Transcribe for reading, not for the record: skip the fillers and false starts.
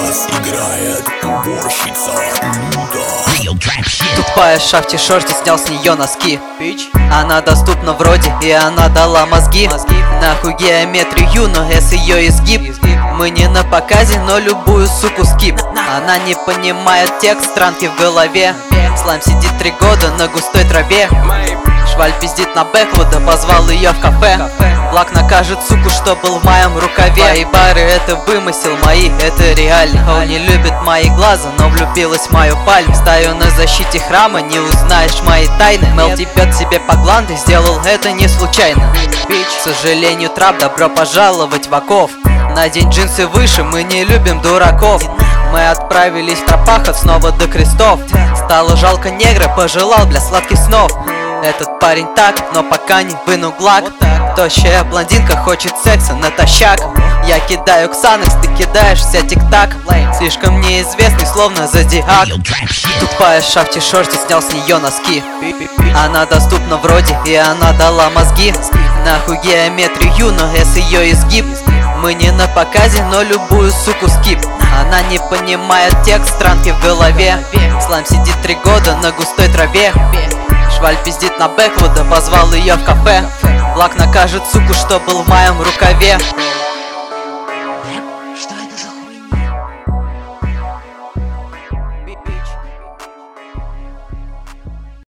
нас играет уборщица Тупая ша в ти-шорте, снял с нее носки. Она доступна вроде, и она дала мозги. Нахуй геометрию, но S ее изгиб. Мы не на показе, но любую суку скип. Она не понимает текст, странки в голове. Слайм сидит 3 года на густой траве. Шваль пиздит на Бэквуда, позвал ее в кафе. Влак накажет суку, что был в моем рукаве. Мои бары это вымысел, мои это реально. Он не любит мои глаза, но влюбилась в мою пальму. Стою на защите храма, не узнаешь мои тайны. Мелти пьет себе по гланды, сделал это не случайно. К сожалению, трап, добро пожаловать в оков. Надень джинсы выше, мы не любим дураков. Мы отправились в тропахах снова до крестов. Стало жалко негра, пожелал для сладких снов. Этот парень так, но пока не вынул глак. Тощая блондинка хочет секса натощак. Я кидаю ксанекс, ты кидаешь вся тик-так. Слишком неизвестный, словно зодиак. Тупая ша в ти-шорте, снял с нее носки. Она доступна вроде, и она дала мозги. Нахуй геометрию, но S ее изгиб. Мы не на показе, но любую суку скип. Она не понимает текст, странки в голове. Слайм сидит 3 года на густой траве. Шваль пиздит на Бэквуда, позвал ее в кафе. Влак накажет суку, что был в моем рукаве.